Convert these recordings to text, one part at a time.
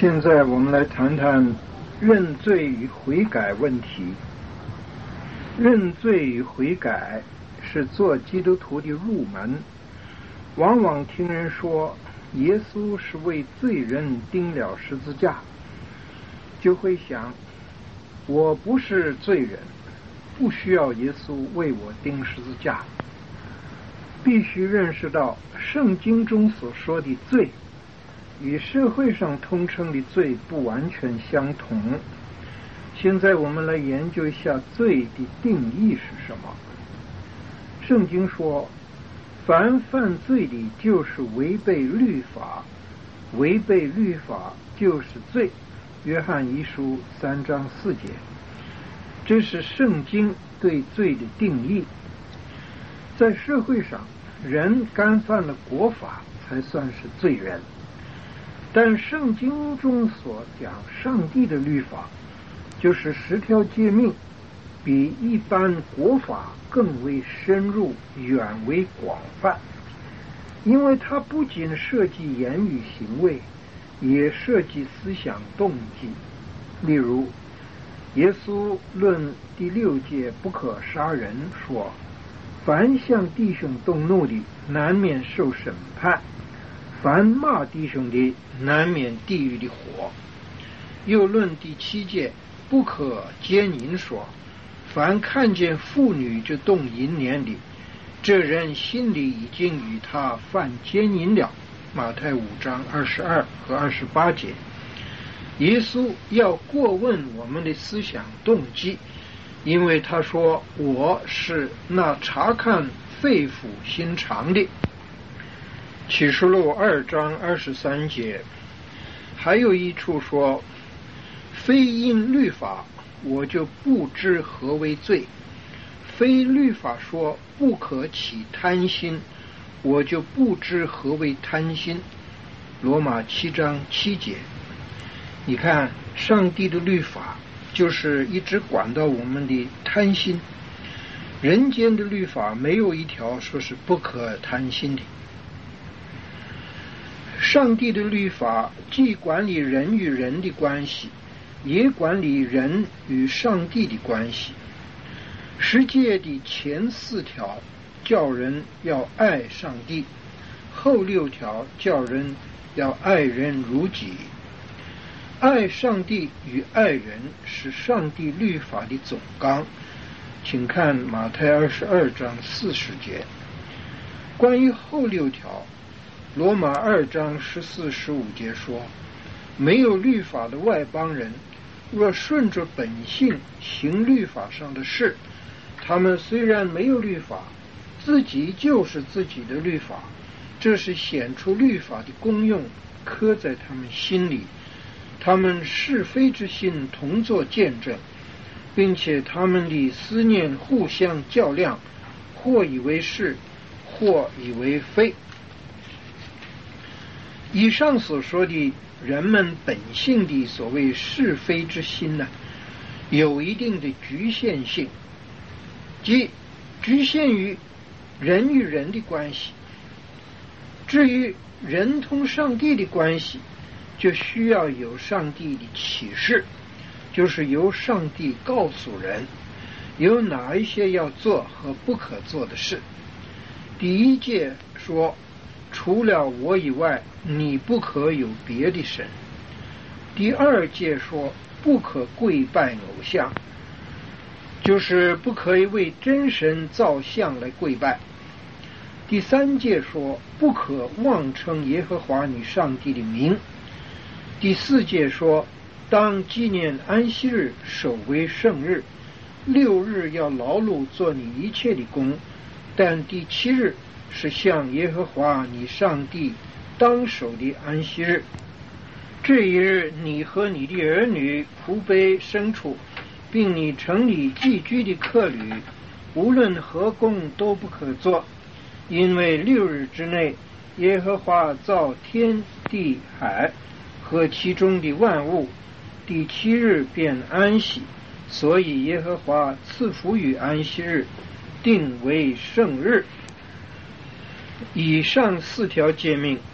现在我们来谈谈认罪与悔改问题。认罪与悔改是做基督徒的入门。往往听人说耶稣是为罪人钉了十字架，就会想，我不是罪人，不需要耶稣为我钉十字架。必须认识到圣经中所说的罪与社会上通称的罪不完全相同。现在我们来研究一下罪的定义是什么。圣经说，凡犯罪的就是违背律法，违背律法就是罪。约翰一书3章4节，这是圣经对罪的定义。在社会上，人干犯了国法才算是罪人，但圣经中所讲上帝的律法，就是10条诫命，比一般国法更为深入，远为广泛，因为它不仅涉及言语行为，也涉及思想动机。例如，耶稣论第6诫不可杀人说，凡向弟兄动怒的，难免受审判；凡骂弟兄的，难免地狱的火。又论第7诫不可奸淫说，凡看见妇女就动淫念的，这人心里已经与他犯奸淫了。马太5章22和28节。耶稣要过问我们的思想动机，因为他说，我是那查看肺腑心肠的。启示录2章23节。还有一处说，非因律法，我就不知何为罪；非律法说不可起贪心，我就不知何为贪心。罗马7章7节。你看，上帝的律法就是一直管到我们的贪心。人间的律法没有一条说是不可贪心的。上帝的律法既管理人与人的关系，也管理人与上帝的关系。10诫的前4条叫人要爱上帝，后6条叫人要爱人如己。爱上帝与爱人是上帝律法的总纲，请看马太22章40节。关于后6条，罗马2章14、15节说，没有律法的外邦人，若顺着本性行律法上的事，他们虽然没有律法，自己就是自己的律法，这是显出律法的功用，刻在他们心里。他们是非之心同作见证，并且他们的思念互相较量，或以为是，或以为非。以上所说的人们本性的所谓是非之心呢，有一定的局限性，即局限于人与人的关系。至于人同上帝的关系，就需要有上帝的启示，就是由上帝告诉人有哪一些要做和不可做的事。第1诫说，除了我以外，你不可有别的神。第2诫说，不可跪拜偶像，就是不可以为真神造像来跪拜。第3诫说，不可妄称耶和华你上帝的名。第4诫说，当纪念安息日，守为圣日，6日要劳碌做你一切的工，但第7日是向耶和华你上帝当守的安息日。这一日，你和你的儿女、仆婢、牲畜，并你城里寄居的客旅，无论何工都不可做，因为6日之内，耶和华造天地海和其中的万物，第7日便安息，所以耶和华赐福于安息日，定为圣日。以上4条诫命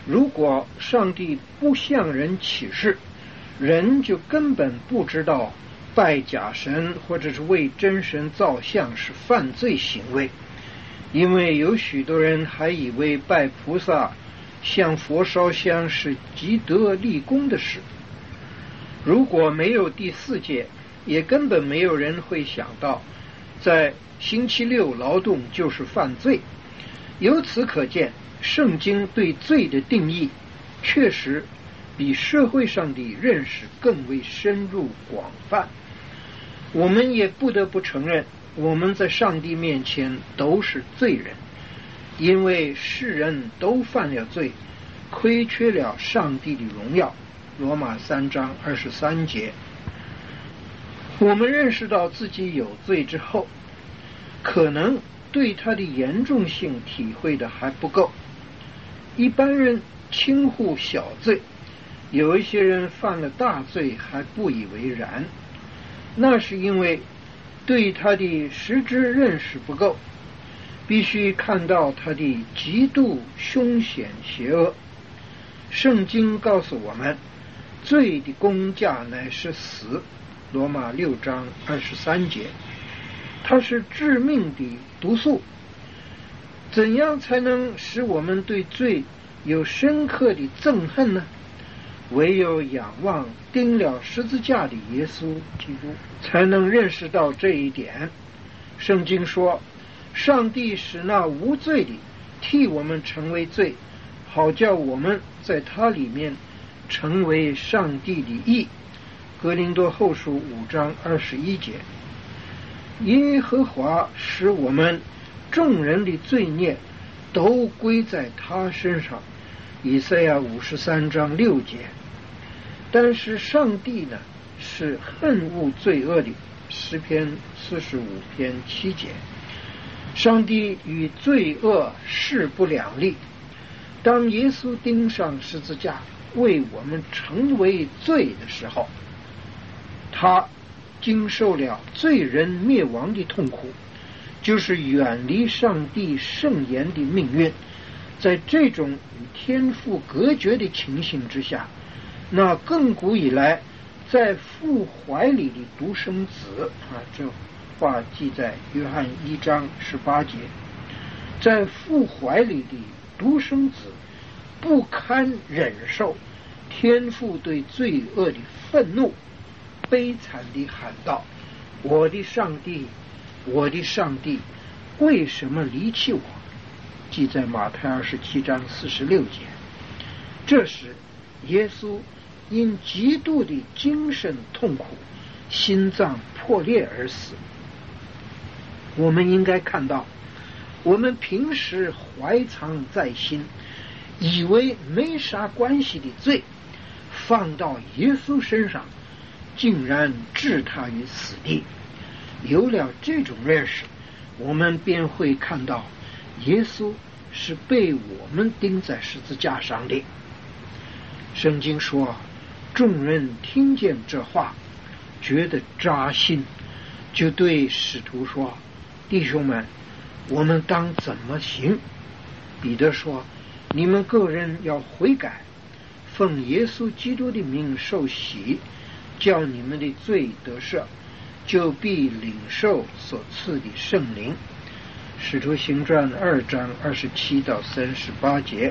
如果上帝不向人启示，人就根本不知道拜假神或者是为真神造像是犯罪行为，因为有许多人还以为拜菩萨向佛烧香是积德立功的事。如果没有第4诫，也根本没有人会想到在星期六劳动就是犯罪。由此可见，圣经对罪的定义确实比社会上的认识更为深入广泛。我们也不得不承认，我们在上帝面前都是罪人，因为世人都犯了罪，亏缺了上帝的荣耀。罗马3章23节。我们认识到自己有罪之后，可能对它的严重性体会的还不够。一般人轻忽小罪，有一些人犯了大罪还不以为然，那是因为对他的实质认识不够，必须看到他的极度凶险邪恶。圣经告诉我们，罪的工价乃是死，罗马6章23节，它是致命的毒素。怎样才能使我们对罪有深刻的憎恨呢？唯有仰望钉了十字架的耶稣基督，才能认识到这一点。圣经说，上帝使那无罪的替我们成为罪，好叫我们在他里面成为上帝的义。哥林多后书5章21节。耶和华使我们众人的罪孽都归在他身上，以赛亚53章6节。但是上帝呢，是恨恶罪恶的，诗篇45篇7节。上帝与罪恶势不两立。当耶稣钉上十字架为我们成为罪的时候，他经受了罪人灭亡的痛苦，就是远离上帝圣言的命运。在这种与天父隔绝的情形之下，那亘古以来在父怀里的独生子这话记在约翰1章18节，在父怀里的独生子不堪忍受天父对罪恶的愤怒，悲惨地喊道：我的上帝，我的上帝，为什么离弃我？记在马太27章46节。这时耶稣因极度的精神痛苦，心脏破裂而死。我们应该看到，我们平时怀藏在心，以为没啥关系的罪，放到耶稣身上，竟然置他于死地。有了这种认识，我们便会看到耶稣是被我们钉在十字架上的。圣经说，众人听见这话，觉得扎心，就对使徒说：弟兄们，我们当怎么行？彼得说：你们个人要悔改，奉耶稣基督的名受洗，叫你们的罪得赦，就必领受所赐的圣灵。使徒行传2章27到38节。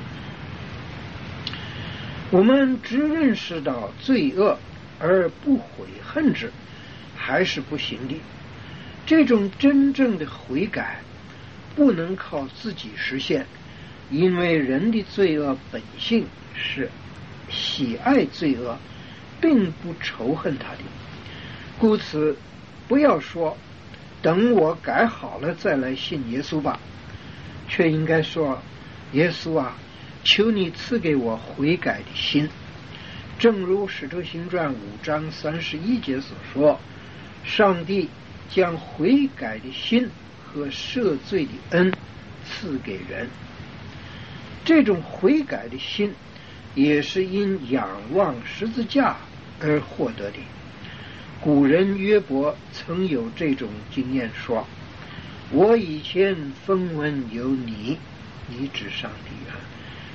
我们只认识到罪恶而不悔恨之，还是不行的。这种真正的悔改不能靠自己实现，因为人的罪恶本性是喜爱罪恶，并不仇恨他的。故此不要说等我改好了再来信耶稣吧，却应该说：耶稣啊，求你赐给我悔改的心。正如使徒行传5章31节所说，上帝将悔改的心和赦罪的恩赐给人。这种悔改的心也是因仰望十字架而获得的。古人约伯曾有这种经验说：我以前风闻有你，你指上帝啊，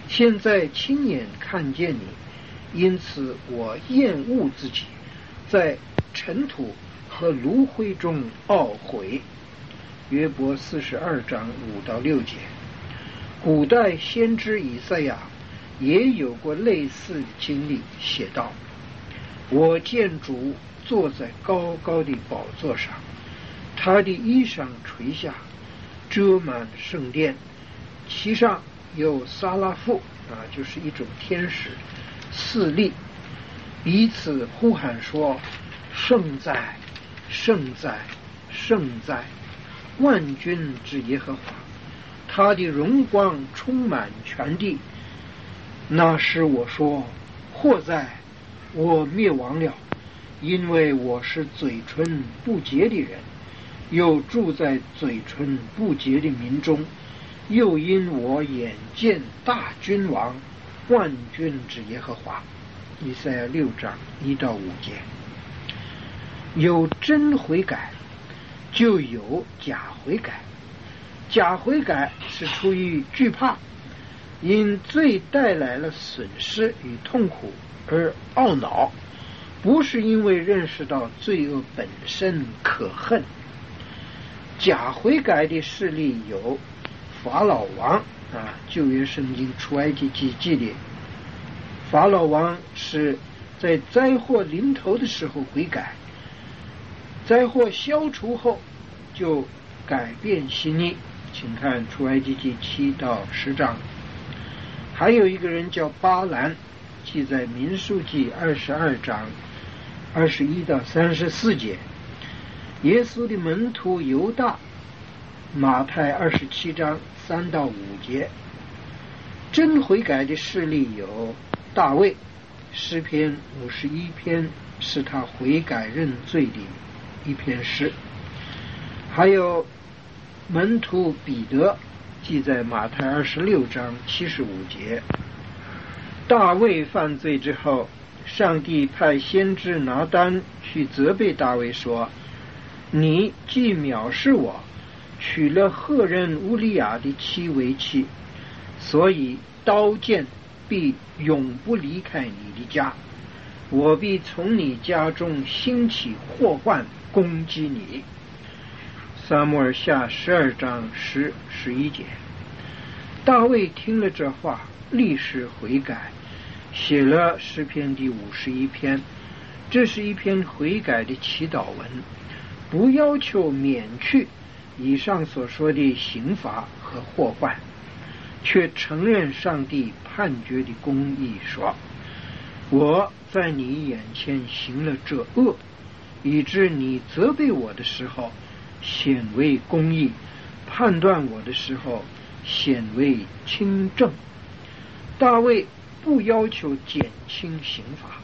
现在亲眼看见你，因此我厌恶自己，在尘土和炉灰中懊悔。约伯42章5到6节。古代先知以赛亚也有过类似的经历，写道：我见主坐在高高的宝座上，他的衣裳垂下，遮满圣殿，其上有撒拉夫就是一种天使4立，彼此呼喊说：圣哉，圣哉，圣哉，万军之耶和华，他的荣光充满全地。那时我说：祸哉，我灭亡了，因为我是嘴唇不洁的人，又住在嘴唇不洁的民中，又因我眼见大君王，万军之耶和华。以赛亚6章1到5节。有真悔改，就有假悔改。假悔改是出于惧怕，因罪带来了损失与痛苦而懊恼，不是因为认识到罪恶本身可恨。假悔改的事例有法老王旧约圣经出埃及记记里，法老王是在灾祸临头的时候悔改，灾祸消除后就改变心意，请看出埃及记7到10章。还有一个人叫巴兰，记在民数记22章21到34节。耶稣的门徒犹大，马太27章3到5节。真悔改的事例有大卫，诗篇51篇是他悔改认罪的一篇诗。还有门徒彼得，记在马太26章75节。大卫犯罪之后，上帝派先知拿单去责备大卫说：你既藐视我，娶了赫人乌利亚的妻为妻，所以刀剑必永不离开你的家，我必从你家中兴起祸患攻击你。撒母耳下12章10、11节。大卫听了这话，立时悔改，写了诗篇第51篇。这是一篇悔改的祈祷文，不要求免去以上所说的刑罚和祸患，却承认上帝判决的公义，说：我在你眼前行了这恶，以致你责备我的时候显为公义，判断我的时候显为清正。大卫不要求减轻刑罚，